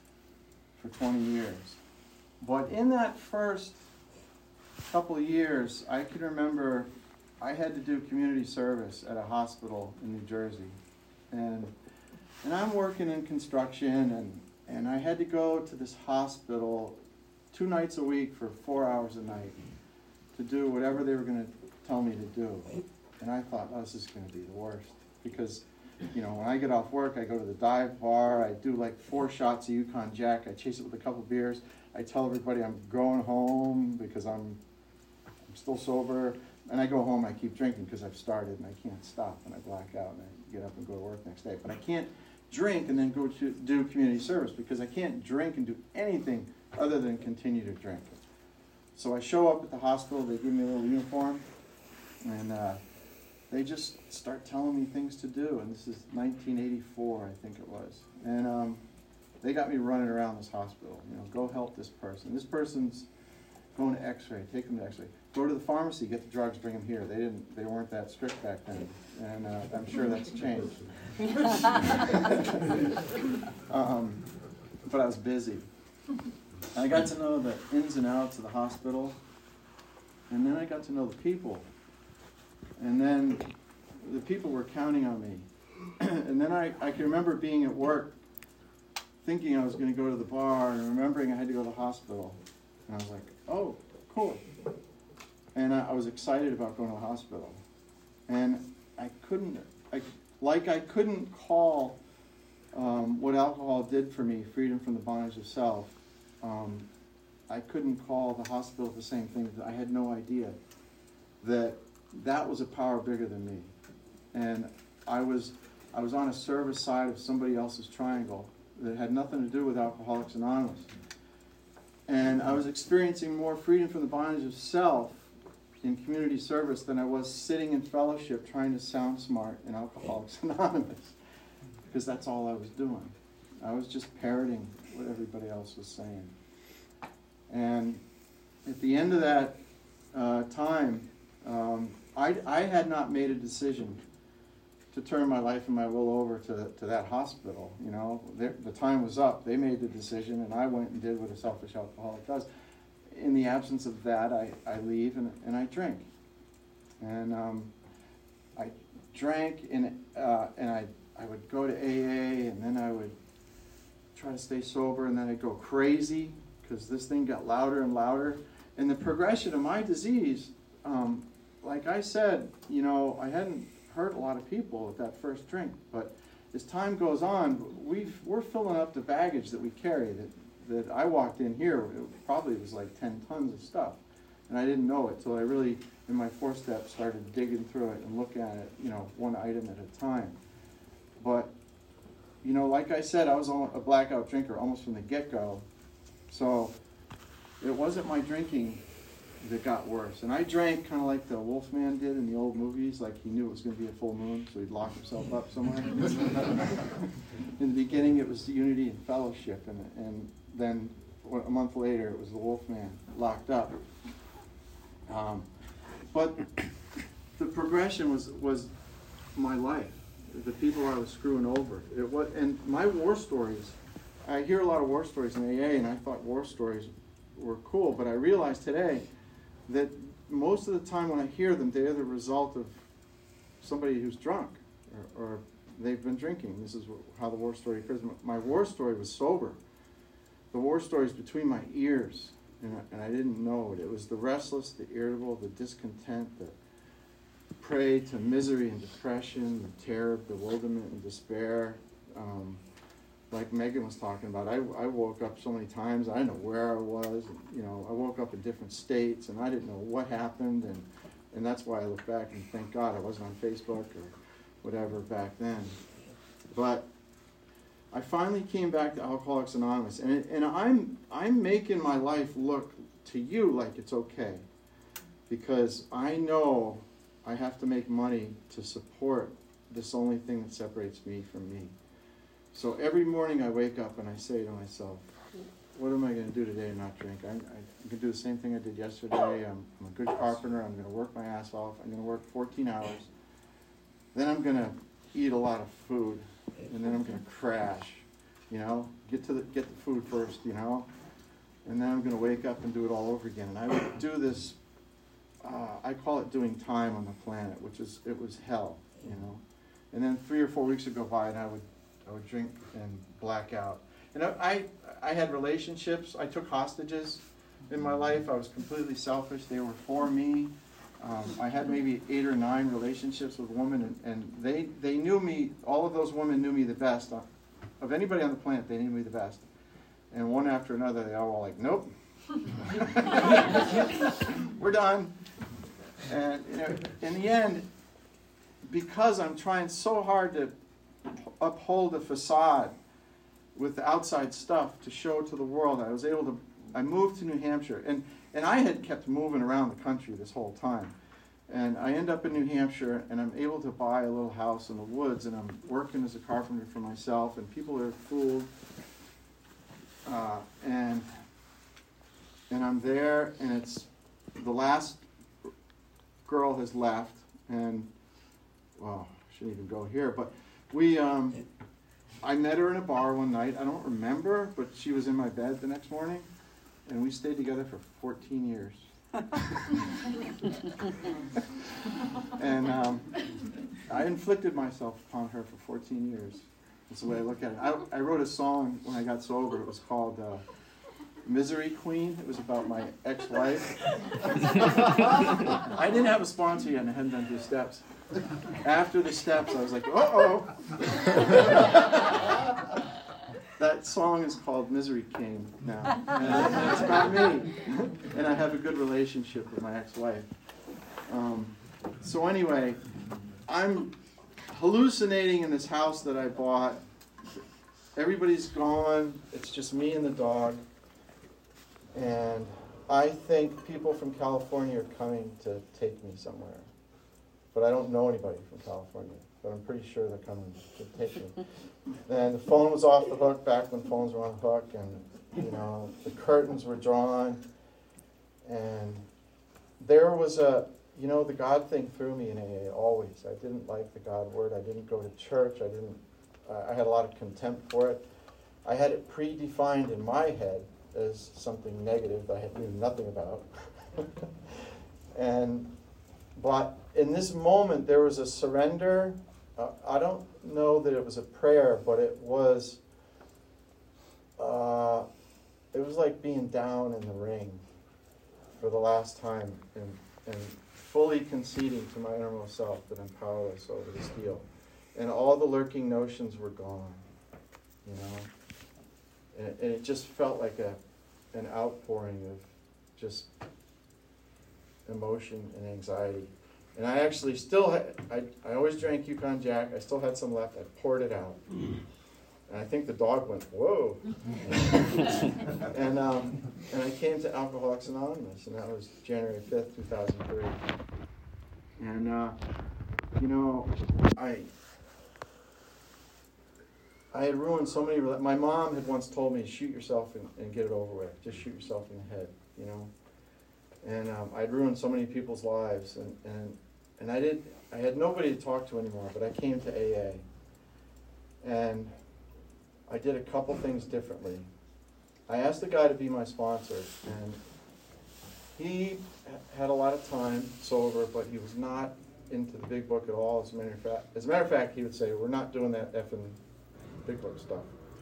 for twenty years. But in that first couple of years, I can remember I had to do community service at a hospital in New Jersey. And and I'm working in construction, and, and I had to go to this hospital two nights a week for four hours a night to do whatever they were going to tell me to do. And I thought, oh, this is going to be the worst. Because you know, when I get off work, I go to the dive bar, I do like four shots of Yukon Jack, I chase it with a couple beers, I tell everybody I'm going home because I'm, I'm still sober, and I go home and I keep drinking because I've started and I can't stop, and I black out and I get up and go to work next day. But I can't drink and then go to do community service because I can't drink and do anything other than continue to drink. So I show up at the hospital, they give me a little uniform, and uh, they just start telling me things to do, and this is nineteen eighty-four, I think it was. And um, they got me running around this hospital. You know, go help this person. This person's going to X-ray. Take them to X-ray. go to the pharmacy, get the drugs, bring them here. They didn't. They weren't that strict back then, and uh, I'm sure that's changed. um, but I was busy. I got to know the ins and outs of the hospital, and then I got to know the people. And then the people were counting on me. And then I, I can remember being at work, thinking I was going to go to the bar, and remembering I had to go to the hospital. And I was like, oh, cool. And I, I was excited about going to the hospital. And I couldn't, I, like I couldn't call um, what alcohol did for me, freedom from the bondage of self. Um, I couldn't call the hospital the same thing. I had no idea that that was a power bigger than me. And I was, I was on a service side of somebody else's triangle that had nothing to do with Alcoholics Anonymous. And I was experiencing more freedom from the bondage of self in community service than I was sitting in fellowship trying to sound smart in Alcoholics Anonymous, because that's all I was doing. I was just parroting what everybody else was saying. And at the end of that uh, time, um, I, I had not made a decision to turn my life and my will over to, to that hospital. You know, the, the time was up. They made the decision, and I went and did what a selfish alcoholic does. In the absence of that, I, I leave and, and I drink. And um, I drank, and, uh, and I, I would go to A A, and then I would try to stay sober, and then I'd go crazy because this thing got louder and louder. And the progression of my disease, um, like I said, you know, I hadn't hurt a lot of people at that first drink, but as time goes on, we've, we're filling up the baggage that we carry. That, that I walked in here, it probably was like ten tons of stuff, and I didn't know it till I really, in my four steps, started digging through it and looking at it, you know, one item at a time. But, you know, like I said, I was a blackout drinker almost from the get-go, so it wasn't my drinking that got worse. And I drank kind of like the Wolfman did in the old movies, like he knew it was going to be a full moon, so he'd lock himself up somewhere. In the beginning, it was unity and fellowship, and, and then a month later, it was the Wolfman locked up. Um, but the progression was, was my life, the people I was screwing over. It was, and my war stories, I hear a lot of war stories in A A, and I thought war stories were cool, but I realized today that most of the time when I hear them, they're the result of somebody who's drunk, or, or they've been drinking. This is how the war story occurs. My war story was sober. The war story is between my ears, and I, and I didn't know it. It was the restless, the irritable, the discontent, the prey to misery and depression, the terror, bewilderment, and despair. Um, like Megan was talking about, I, I woke up so many times, I didn't know where I was, and, you know, I woke up in different states, and I didn't know what happened, and, and that's why I look back and thank God I wasn't on Facebook or whatever back then. But I finally came back to Alcoholics Anonymous, and, it, and I'm, I'm making my life look to you like it's okay, because I know I have to make money to support this only thing that separates me from me. So every morning I wake up and I say to myself, what am I going to do today to not drink? I, I can do the same thing I did yesterday. I'm, I'm a good carpenter. I'm going to work my ass off. I'm going to work fourteen hours. Then I'm going to eat a lot of food, and then I'm going to crash, you know, get to the, get the food first, you know, and then I'm going to wake up and do it all over again. And I would do this, uh, I call it doing time on the planet, which is, it was hell, you know. And then three or four weeks would go by, and I would I would drink and black out. And I, I had relationships. I took hostages in my life. I was completely selfish. They were for me. Um, I had maybe eight or nine relationships with women, and, and they, they knew me. All of those women knew me the best. Of anybody on the planet, they knew me the best. And one after another, they all were like, nope. We're done. And you know, in the end, because I'm trying so hard to uphold a facade with the outside stuff to show to the world, I was able to, I moved to New Hampshire, and, and I had kept moving around the country this whole time. And I end up in New Hampshire, and I'm able to buy a little house in the woods, and I'm working as a carpenter for myself, and people are fooled. Uh, and, and I'm there, and it's the last girl has left, and, well, I shouldn't even go here, but we, um, I met her in a bar one night. I don't remember, but she was in my bed the next morning, and we stayed together for fourteen years. And um, I inflicted myself upon her for fourteen years. That's the way I look at it. I, I wrote a song when I got sober. It was called uh, Misery Queen. It was about my ex-wife. I didn't have a sponsor yet, and I hadn't done two steps. After the steps, I was like, uh-oh. That song is called Misery King now. And it's about me. And I have a good relationship with my ex-wife. Um, so anyway, I'm hallucinating in this house that I bought. Everybody's gone. It's just me and the dog. And I think people from California are coming to take me somewhere. But I don't know anybody from California. But I'm pretty sure they're coming to take me. And the phone was off the hook back when phones were on the hook. And, you know, the curtains were drawn. And there was a, you know, the God thing threw me in A A always. I didn't like the God word. I didn't go to church. I didn't, uh, I had a lot of contempt for it. I had it predefined in my head as something negative that I had knew nothing about. And, but in this moment, there was a surrender. Uh, I don't know that it was a prayer, but it was, uh, it was like being down in the ring for the last time and, and fully conceding to my innermost self that I'm powerless over this deal. And all the lurking notions were gone, you know. And it, and it just felt like a an outpouring of just emotion and anxiety. And I actually still had, I, I always drank Yukon Jack. I still had some left. I poured it out. And I think the dog went, whoa. and um, and I came to Alcoholics Anonymous, and that was January fifth, two thousand three. And, uh, you know, I I had ruined so many, my mom had once told me, shoot yourself and, and get it over with. Just shoot yourself in the head, you know. And um, I'd ruined so many people's lives, and, and and I did. I had nobody to talk to anymore. But I came to A A, and I did a couple things differently. I asked the guy to be my sponsor, and he had a lot of time sober, but he was not into the big book at all. As a matter of fact, as a matter of fact, he would say, "We're not doing that effing big book stuff.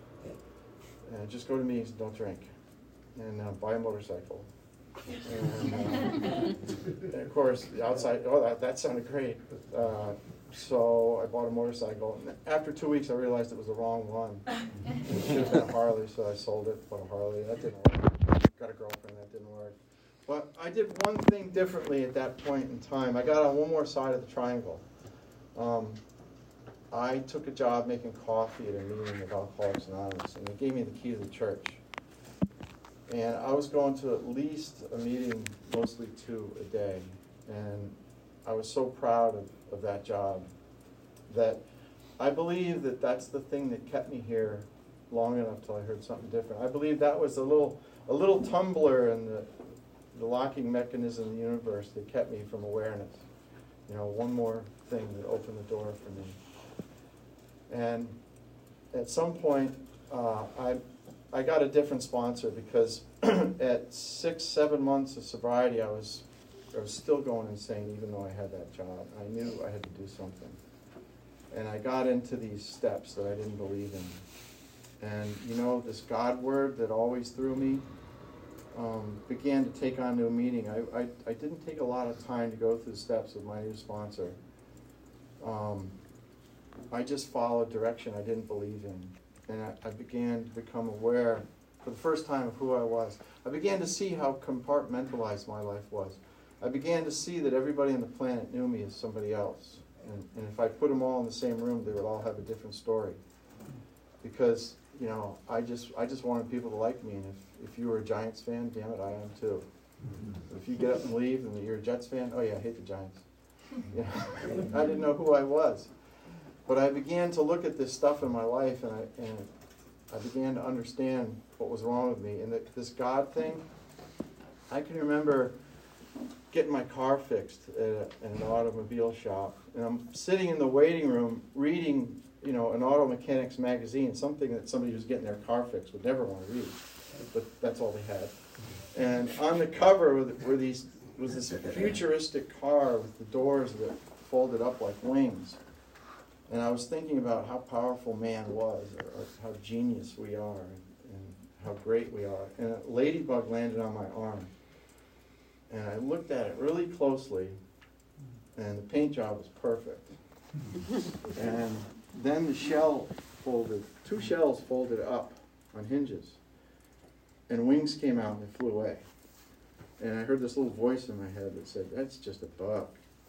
Uh, just go to meetings and don't drink, and uh, buy a motorcycle." And, uh, and of course, the outside, oh, that, that sounded great. Uh, so I bought a motorcycle. And after two weeks, I realized it was the wrong one. It should have been a Harley, so I sold it, bought a Harley. That didn't work. Got a girlfriend, that didn't work. But I did one thing differently at that point in time. I got on one more side of the triangle. Um, I took a job making coffee at a meeting of Alcoholics Anonymous, and they gave me the key to the church. And I was going to at least a meeting, mostly two a day. And I was so proud of, of that job that I believe that that's the thing that kept me here long enough till I heard something different. I believe that was a little a little tumbler in the, the locking mechanism of the universe that kept me from awareness. You know, one more thing that opened the door for me. And at some point, uh, I I got a different sponsor because at six, seven months of sobriety, I was I was still going insane, even though I had that job. I knew I had to do something. And I got into these steps that I didn't believe in. And, you know, this God word that always threw me um, began to take on new meaning. I, I, I didn't take a lot of time to go through the steps with my new sponsor. Um, I just followed direction I didn't believe in. And I, I began to become aware, for the first time, of who I was. I began to see how compartmentalized my life was. I began to see that everybody on the planet knew me as somebody else. And, and if I put them all in the same room, they would all have a different story. Because, you know, I just I just wanted people to like me. And if, if you were a Giants fan, damn it, I am too. If you get up and leave and you're a Jets fan, oh yeah, I hate the Giants. You know, I didn't know who I was. But I began to look at this stuff in my life, and I and I began to understand what was wrong with me. And the, this God thing, I can remember getting my car fixed at, a, at an automobile shop, and I'm sitting in the waiting room reading, you know, an auto mechanics magazine, something that somebody who's getting their car fixed would never want to read, but that's all they had. And on the cover were, were these was this futuristic car with the doors that folded up like wings. And I was thinking about how powerful man was, or, or how genius we are, and, and how great we are. And a ladybug landed on my arm. And I looked at it really closely, and the paint job was perfect. And then the shell folded, two shells folded up on hinges, and wings came out and they flew away. And I heard this little voice in my head that said, "That's just a bug."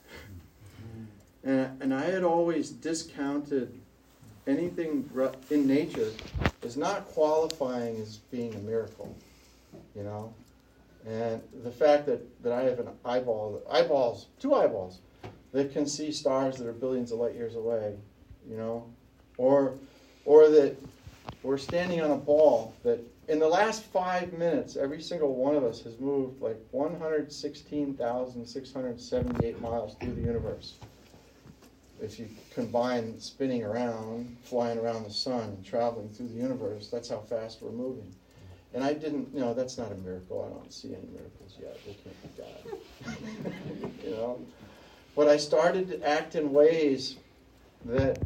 And, and I had always discounted anything in nature as not qualifying as being a miracle, you know? And the fact that, that I have an eyeball, eyeballs, two eyeballs, that can see stars that are billions of light years away, you know? Or, or that we're standing on a ball that in the last five minutes, every single one of us has moved like one hundred sixteen thousand six hundred seventy-eight miles through the universe. If you combine spinning around, flying around the sun, and traveling through the universe, that's how fast we're moving. And I didn't, you know, that's not a miracle. I don't see any miracles yet. They can't be God. You know? But I started to act in ways that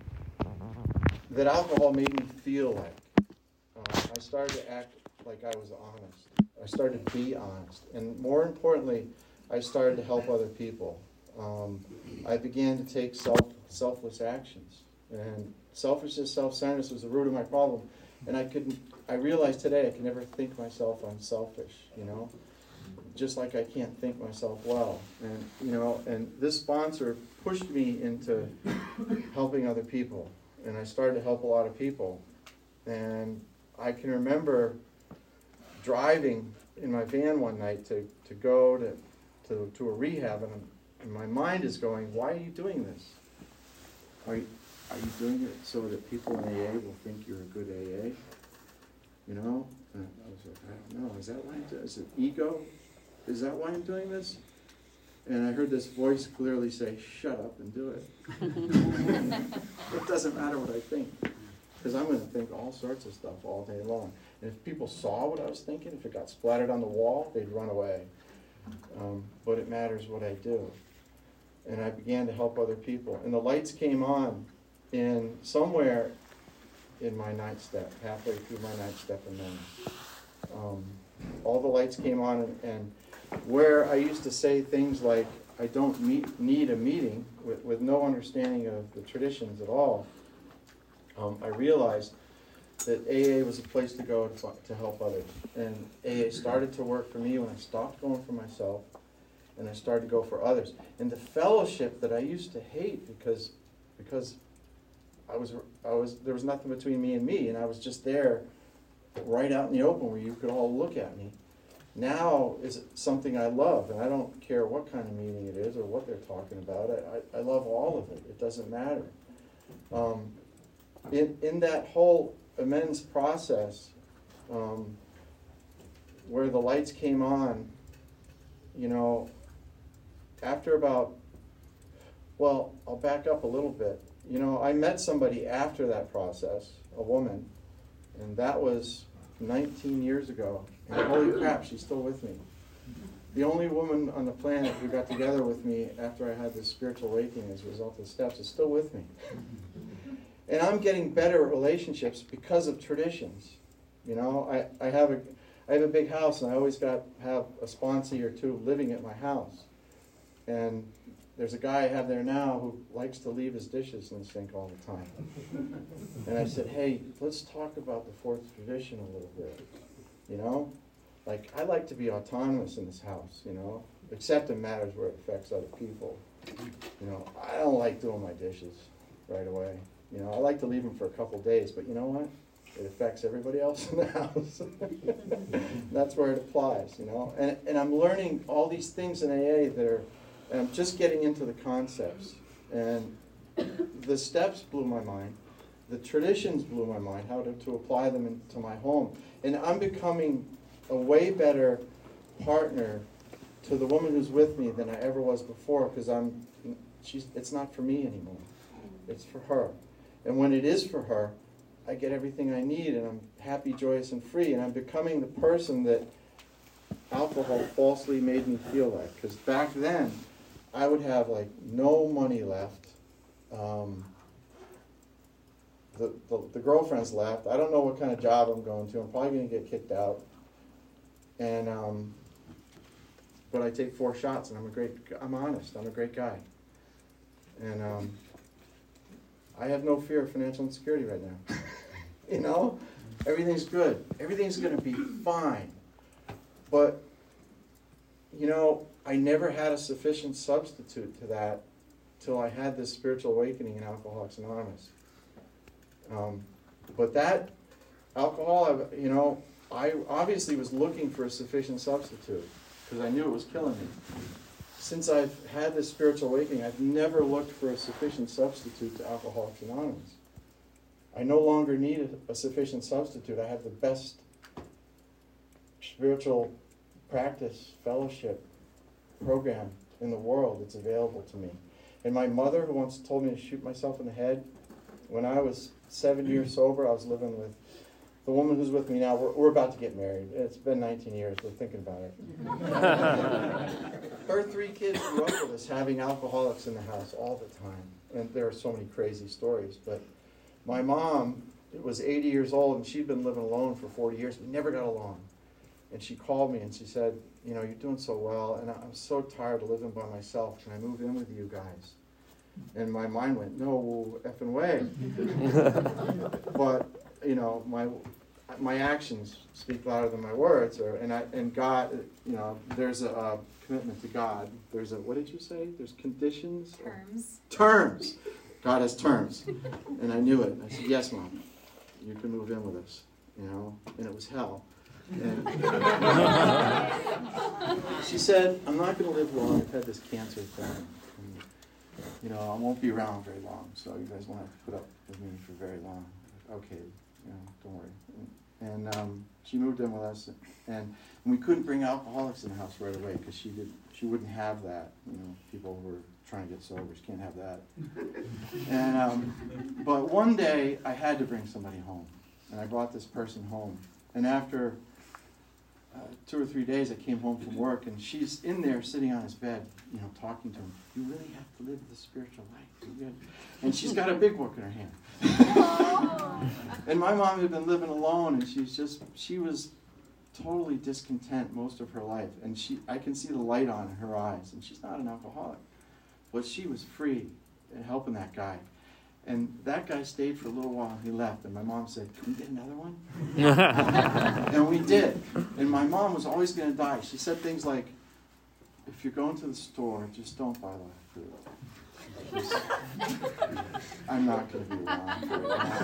that alcohol made me feel like. Uh, I started to act like I was honest. I started to be honest. And more importantly, I started to help other people. Um, I began to take self, selfless actions. And selfishness, self-centeredness was the root of my problem. And I couldn't, I realized today I can never think myself unselfish, you know? Just like I can't think myself well. And, you know, and this sponsor pushed me into helping other people. And I started to help a lot of people. And I can remember driving in my van one night to, to go to, to, to a rehab, and, and my mind is going, why are you doing this? Are you, are you doing it so that people in A A will think you're a good A A? You know? And I was like, I don't know. Is that why I'm doing it? Is it ego? Is that why I'm doing this? And I heard this voice clearly say, shut up and do it. It doesn't matter what I think, because I'm going to think all sorts of stuff all day long. And if people saw what I was thinking, if it got splattered on the wall, they'd run away. Um, but it matters what I do. And I began to help other people. And the lights came on in somewhere in my ninth step, halfway through my ninth step and then. Um, all the lights came on, and, and where I used to say things like, I don't meet, need a meeting, with, with no understanding of the traditions at all, um, I realized that A A was a place to go to, to help others. And A A started to work for me when I stopped going for myself, and I started to go for others. And the fellowship that I used to hate because because I was I was there was nothing between me and me, and I was just there right out in the open where you could all look at me. Now is something I love, and I don't care what kind of meeting it is or what they're talking about. I, I, I love all of it. It doesn't matter. Um, in, in that whole amends process, um, where the lights came on, you know, after about, well, I'll back up a little bit. You know, I met somebody after that process, a woman, and that was nineteen years ago. And holy crap, she's still with me. The only woman on the planet who got together with me after I had this spiritual awakening as a result of the steps is still with me. And I'm getting better relationships because of traditions. You know, I, I have a I have a big house, and I always got have a sponsee or two living at my house. And there's a guy I have there now who likes to leave his dishes in the sink all the time. And I said, hey, let's talk about the fourth tradition a little bit. You know? Like, I like to be autonomous in this house, you know? Except in matters where it affects other people. You know, I don't like doing my dishes right away. You know, I like to leave them for a couple days, but you know what? It affects everybody else in the house. That's where it applies, you know? And, and I'm learning all these things in A A that are, and I'm just getting into the concepts. And the steps blew my mind. The traditions blew my mind, how to, to apply them into my home. And I'm becoming a way better partner to the woman who's with me than I ever was before, because I'm, she's, it's not for me anymore. It's for her. And when it is for her, I get everything I need, and I'm happy, joyous, and free, and I'm becoming the person that alcohol falsely made me feel like. Because back then, I would have like no money left. Um, the, the, the girlfriend's left. I don't know what kind of job I'm going to. I'm probably going to get kicked out. And um, but I take four shots, and I'm a great. I'm honest. I'm a great guy. And um, I have no fear of financial insecurity right now. You know, everything's good. Everything's going to be fine. But you know, I never had a sufficient substitute to that till I had this spiritual awakening in Alcoholics Anonymous. Um, but that alcohol, you know, I obviously was looking for a sufficient substitute because I knew it was killing me. Since I've had this spiritual awakening, I've never looked for a sufficient substitute to Alcoholics Anonymous. I no longer need a, a sufficient substitute. I have the best spiritual practice, fellowship program in the world that's available to me. And my mother, who once told me to shoot myself in the head, when I was seven years sober, I was living with the woman who's with me now. We're, we're about to get married. It's been nineteen years. We're thinking about it. Her three kids grew up with us having alcoholics in the house all the time. And there are so many crazy stories. But my mom was eighty years old, and she'd been living alone for forty years. We never got along. And she called me and she said, you know, you're doing so well, and I'm so tired of living by myself. Can I move in with you guys? And my mind went, no effing way. But, you know, my my actions speak louder than my words. Or, and I and God, you know, there's a uh, commitment to God. There's a, what did you say? There's conditions? Terms. Terms. God has terms. And I knew it. I said, yes, Mom, you can move in with us. You know, and it was hell. And she said, I'm not going to live long. I've had this cancer thing. And, you know, I won't be around very long, so you guys won't have to put up with me for very long. Okay, you know, don't worry. And um, she moved in with us, and, and we couldn't bring alcoholics in the house right away because she did. She wouldn't have that. You know, people who were trying to get sober, she can't have that. And um, but one day I had to bring somebody home, and I brought this person home. And after Uh, two or three days, I came home from work, and she's in there sitting on his bed, you know, talking to him. You really have to live the spiritual life. And she's got a big book in her hand. And my mom had been living alone, and she's just, she was totally discontent most of her life. And she, I can see the light on in her eyes. And she's not an alcoholic, but she was free and helping that guy. And that guy stayed for a little while, and he left. And my mom said, can we get another one? And we did. And my mom was always going to die. She said things like, if you're going to the store, just don't buy a lot of food. Just, I'm not going to be around for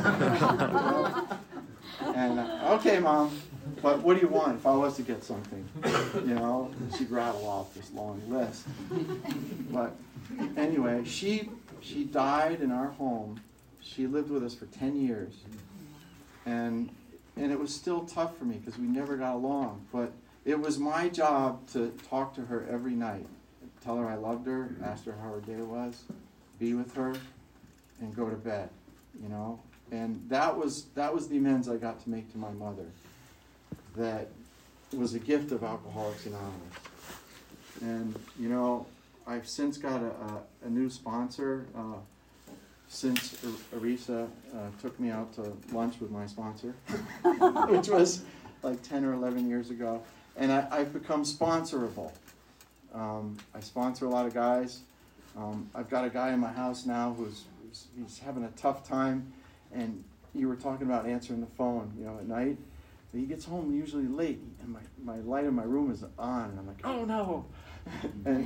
it. And, uh, okay, Mom, but what do you want if I was to get something? You know, she'd rattle off this long list. But anyway, she... She died in our home. She lived with us for ten years. And and it was still tough for me because we never got along. But it was my job to talk to her every night. Tell her I loved her, ask her how her day was, be with her, and go to bed. You know? And that was that was the amends I got to make to my mother. That was a gift of Alcoholics Anonymous. And, you know, I've since got a, a, a new sponsor uh, since Arisa uh, took me out to lunch with my sponsor, which was like ten or eleven years ago. And I, I've become sponsorable. Um, I sponsor a lot of guys. Um, I've got a guy in my house now who's, who's he's having a tough time. And you were talking about answering the phone, you know, at night. He gets home usually late, and my, my light in my room is on, and I'm like, oh no. And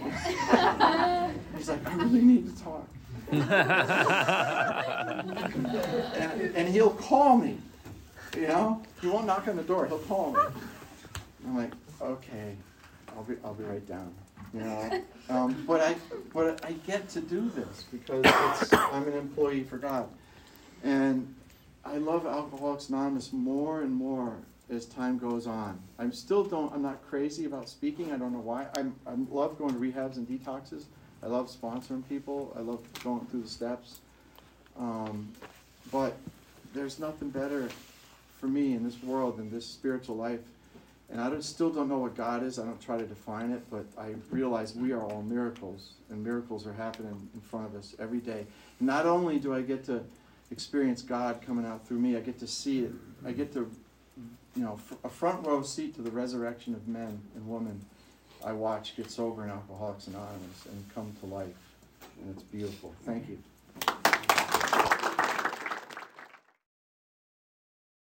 he's like, I really need to talk. and, and he'll call me, you know? He won't knock on the door, he'll call me. I'm like, okay, I'll be I'll be right down. You know? Um, but I but I get to do this because it's, I'm an employee for God. And I love Alcoholics Anonymous more and more as time goes on. I'm still don't. I'm not crazy about speaking. I don't know why. I'm. I love going to rehabs and detoxes. I love sponsoring people. I love going through the steps. Um, but there's nothing better for me in this world than this spiritual life. And I don't, still don't know what God is. I don't try to define it, but I realize we are all miracles, and miracles are happening in front of us every day. Not only do I get to experience God coming out through me, I get to see it. I get to, you know, a front row seat to the resurrection of men and women I watch get sober in Alcoholics Anonymous and come to life. And it's beautiful. Thank you.